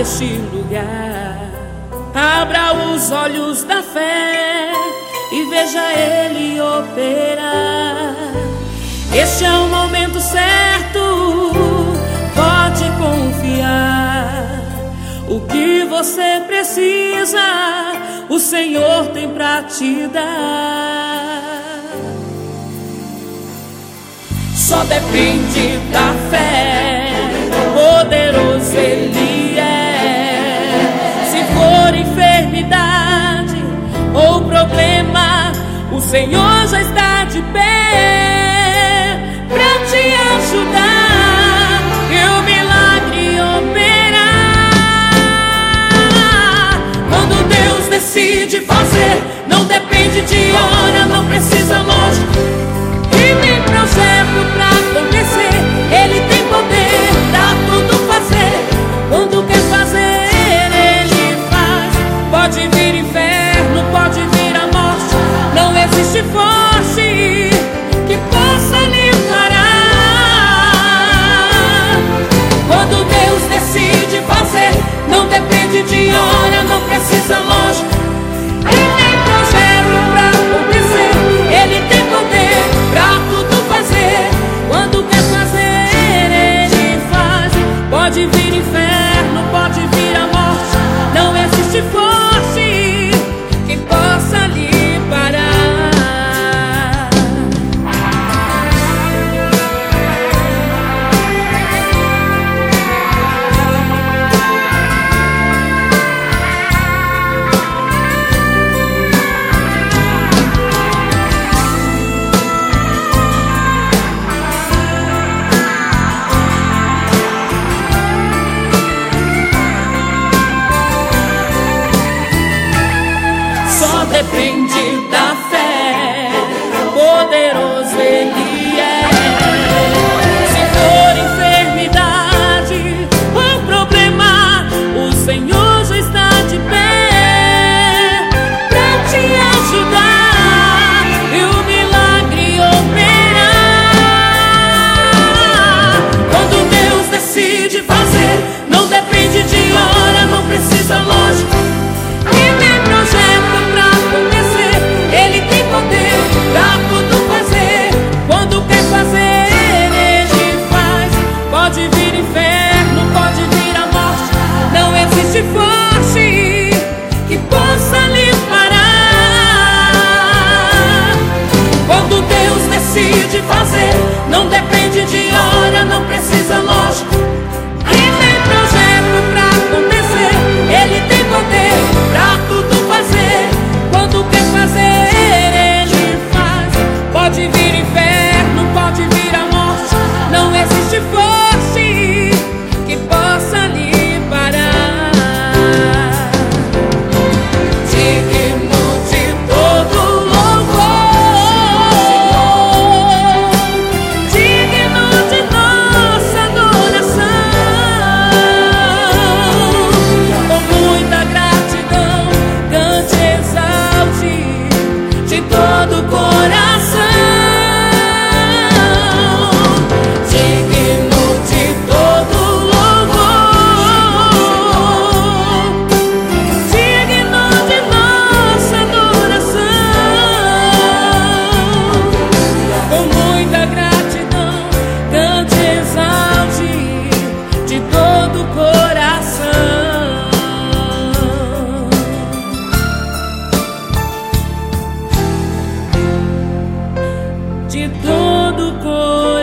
neste lugar. Abra os olhos da fé e veja Ele operar. Este é o momento certo, pode confiar. O que você precisa, o Senhor tem pra te dar. Só depende da fé, poderoso Ele é. Se for enfermidade ou problema, o Senhor já está de pé pra te ajudar e o milagre operar. Quando Deus decide fazer, não depende de hora, não precisa lógica e nem projeto pra acontecer. Ele tem poder pra tudo fazer. Quando quer fazer, Ele faz. Pode vir inferno, pode vir a morte, não existe forte que possa lhe parar. Quando Deus decide fazer, não depende de hora, não precisa lógica e nem projeto pra acontecer. Ele tem poder pra tudo fazer. Quando quer fazer, Ele faz. Pode vir inferno, pode vir a morte, não existe forte que possa lhe parar. Só depende da fé, poderoso Ele é. Se for enfermidade ou problema, o Senhor já está de pé pra te ajudar e o milagre operar. Quando Deus decide fazer, não depende de hora, não precisa lógica e nem projeto pra acontecer. Ele tem poder pra tudo fazer. Quando quer fazer, Ele faz. Pode vir inferno, pode vir a morte, não existe forte que possa lhe parar. Quando Deus decide fazer, não depende de hora, não precisa lógica e nem projeto pra acontecer. Ele tem poder pra tudo fazer. Quando quer fazer, Ele faz. Pode vir inferno, pode vir a morte, não existe forte que possa lhe parar. Digno de todo louvor, digno de nossa adoração. Com muita gratidão, cante, exalte de todo o coração. Digno de todo louvor, digno de nossa adoração. Com muita gratidão, cante, exalte de todo o coração. De todo o coração.